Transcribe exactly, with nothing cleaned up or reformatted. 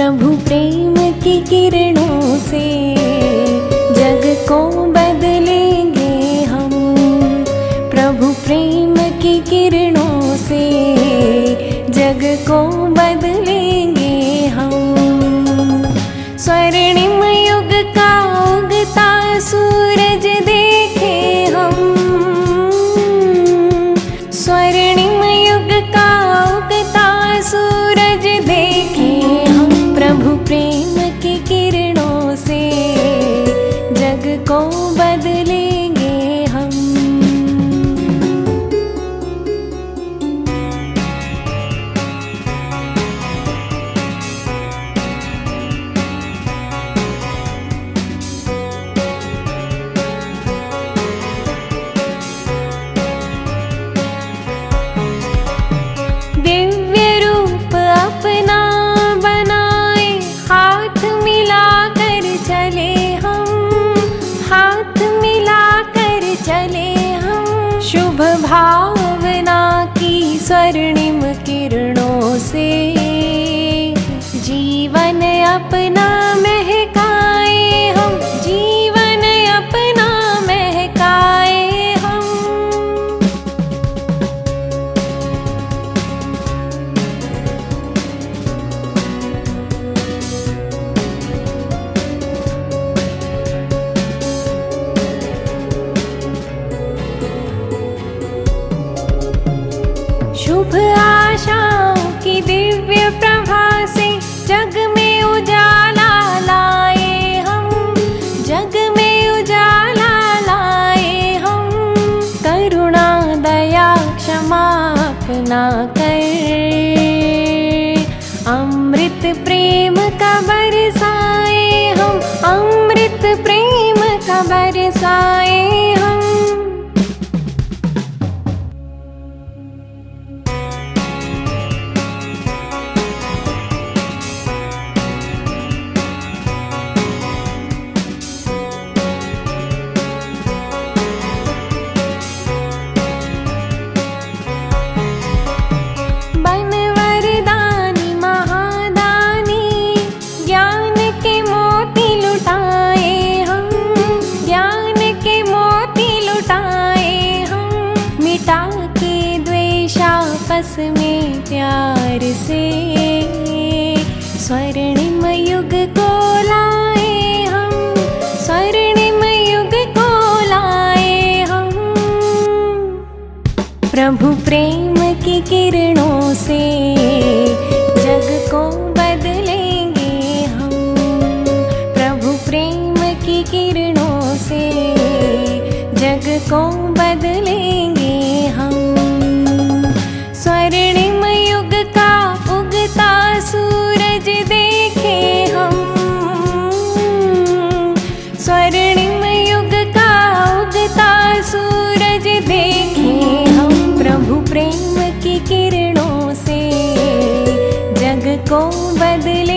प्रभु प्रेम की किरणों से जग को बदलेंगे हम। प्रभु प्रेम की किरणों से जग को बदलेंगे हम। स्वर्णिम युग का उगता सूरज देखे हम। स्वर्णिम युग का उगता सूरज देखे हम। प्रभु प्रेम की किरणों से जग को बदलेंगे हम। दिव्य रूप अपना बनाए, हाथ मिलाकर चले हम। हाथ मिलाकर चले हम। शुभ भावना की स्वर्णिम किरणों से जीवन अपना महकाए हम। जीवन अपना महकाए हम। शुभ आशाओं की दिव्य प्रभा से जग में उजाला लाए हम। जग में उजाला लाए हम। करुणा दया क्षमा अपना कर अमृत प्रेम का बरसाए हम। अमृत प्रेम का बरसाए हम। बन वरदानी महादानी ज्ञान के मोती लुटाए हम। ज्ञान के मोती लुटाए हम। मिटा के द्वेष आपस में प्यार से स्वर्णिम युग को लाए हम। स्वर्णिम युग को लाए हम। प्रभु प्रेम की किरणों से जग को बदलेंगे हम। प्रभु प्रेम की किरणों से जग को बदलेंगे हम। स्वर्णिम युग का उगता सूरज देखे हम। स्वर्णिम युग का उगता सूरज देखे हम। प्रभु प्रेम की किरणों से जग को बदले